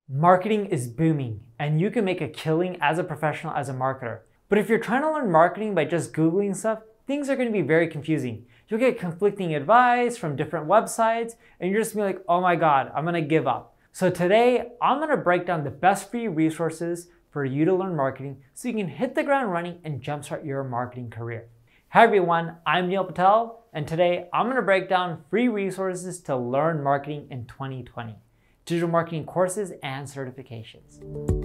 Marketing is booming, and you can make a killing as a professional as a marketer. But if you're trying to learn marketing by just Googling stuff, things are going to be very confusing. You'll get conflicting advice from different websites, and you're just going to be like, oh my God, I'm going to give up. So today, I'm going to break down the best free resources for you to learn marketing so you can hit the ground running and jumpstart your marketing career. Hi everyone, I'm Neil Patel, and today I'm going to break down free resources to learn marketing in 2020. Digital marketing courses and certifications.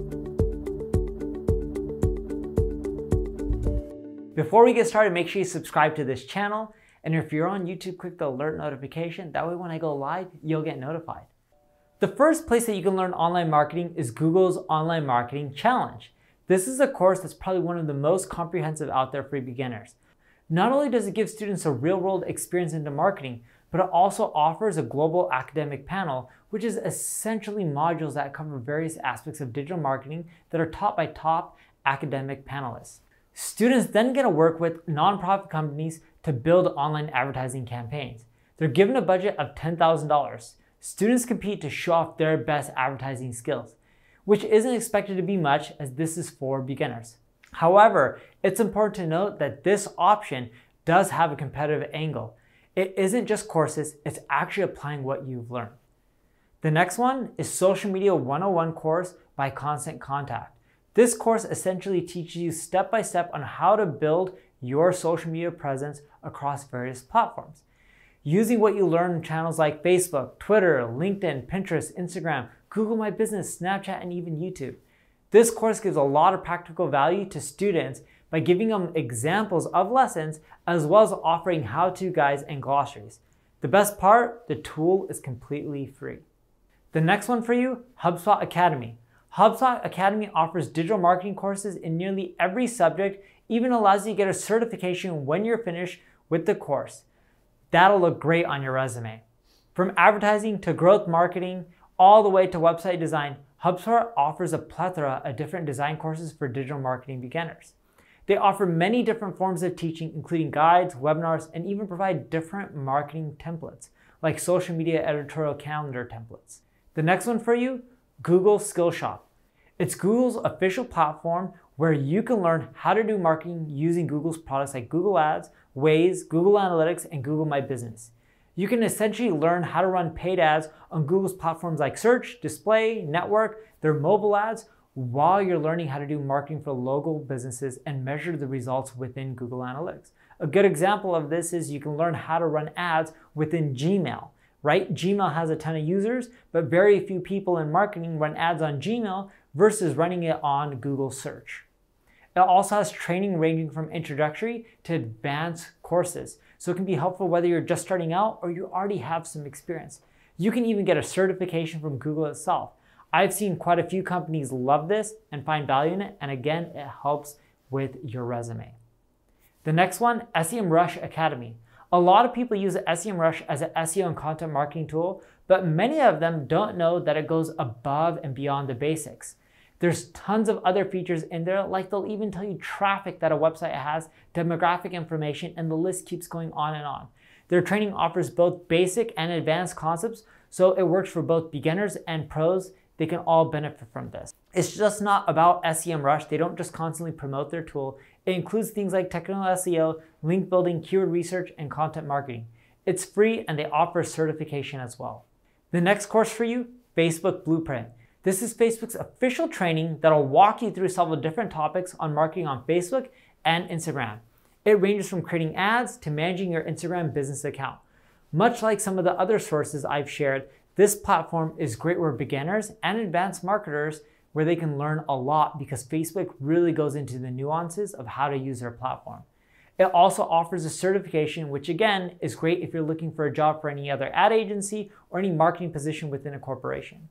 Before we get started, make sure you subscribe to this channel. And if you're on YouTube, click the alert notification. That way when I go live, you'll get notified. The first place that you can learn online marketing is Google's Online Marketing Challenge. This is a course that's probably one of the most comprehensive out there for beginners. Not only does it give students a real-world experience into marketing, but it also offers a global academic panel, which is essentially modules that cover various aspects of digital marketing that are taught by top academic panelists. Students then get to work with nonprofit companies to build online advertising campaigns. They're given a budget of $10,000. Students compete to show off their best advertising skills, which isn't expected to be much as this is for beginners. However, it's important to note that this option does have a competitive angle. It isn't just courses, it's actually applying what you've learned. The next one is Social Media 101 course by Constant Contact. This course essentially teaches you step-by-step on how to build your social media presence across various platforms. Using what you learn in channels like Facebook, Twitter, LinkedIn, Pinterest, Instagram, Google My Business, Snapchat, and even YouTube. This course gives a lot of practical value to students by giving them examples of lessons as well as offering how-to guides and glossaries. The best part, the tool is completely free. The next one for you, HubSpot Academy. HubSpot Academy offers digital marketing courses in nearly every subject, even allows you to get a certification when you're finished with the course. That'll look great on your resume. From advertising to growth marketing, all the way to website design, HubSpot offers a plethora of different design courses for digital marketing beginners. They offer many different forms of teaching, including guides, webinars, and even provide different marketing templates, like social media editorial calendar templates. The next one for you, Google Skillshop. It's Google's official platform where you can learn how to do marketing using Google's products like Google Ads, Waze, Google Analytics, and Google My Business. You can essentially learn how to run paid ads on Google's platforms like Search, Display, Network, their mobile ads, while you're learning how to do marketing for local businesses and measure the results within Google Analytics. A good example of this is you can learn how to run ads within Gmail, right? Gmail has a ton of users, but very few people in marketing run ads on Gmail versus running it on Google Search. It also has training ranging from introductory to advanced courses, so it can be helpful whether you're just starting out or you already have some experience. You can even get a certification from Google itself. I've seen quite a few companies love this and find value in it, and again, it helps with your resume. The next one, SEMrush Academy. A lot of people use SEMrush as an SEO and content marketing tool, but many of them don't know that it goes above and beyond the basics. There's tons of other features in there, like they'll even tell you traffic that a website has, demographic information, and the list keeps going on and on. Their training offers both basic and advanced concepts, so it works for both beginners and pros. They can all benefit from this. It's just not about SEMrush. They don't just constantly promote their tool. It includes things like technical SEO, link building, keyword research, and content marketing. It's free and they offer certification as well. The next course for you, Facebook Blueprint. This is Facebook's official training that'll walk you through several different topics on marketing on Facebook and Instagram. It ranges from creating ads to managing your Instagram business account. Much like some of the other sources I've shared, this platform is great for beginners and advanced marketers where they can learn a lot because Facebook really goes into the nuances of how to use their platform. It also offers a certification, which again is great if you're looking for a job for any other ad agency or any marketing position within a corporation.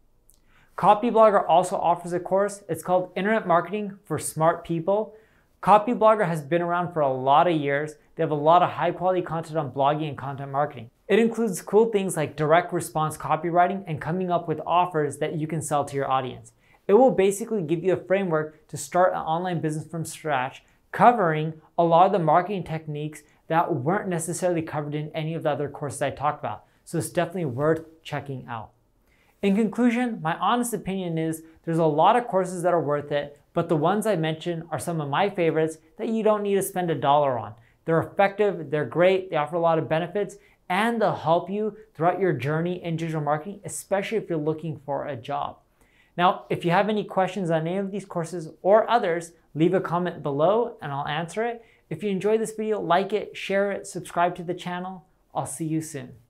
Copyblogger also offers a course. It's called Internet Marketing for Smart People. Copyblogger has been around for a lot of years. They have a lot of high quality content on blogging and content marketing. It includes cool things like direct response copywriting and coming up with offers that you can sell to your audience. It will basically give you a framework to start an online business from scratch, covering a lot of the marketing techniques that weren't necessarily covered in any of the other courses I talked about. So it's definitely worth checking out. In conclusion, my honest opinion is there's a lot of courses that are worth it, but the ones I mentioned are some of my favorites that you don't need to spend $1 on. They're effective, they're great, they offer a lot of benefits, and they'll help you throughout your journey in digital marketing, especially if you're looking for a job. Now, if you have any questions on any of these courses or others, leave a comment below and I'll answer it. If you enjoyed this video, like it, share it, subscribe to the channel. I'll see you soon.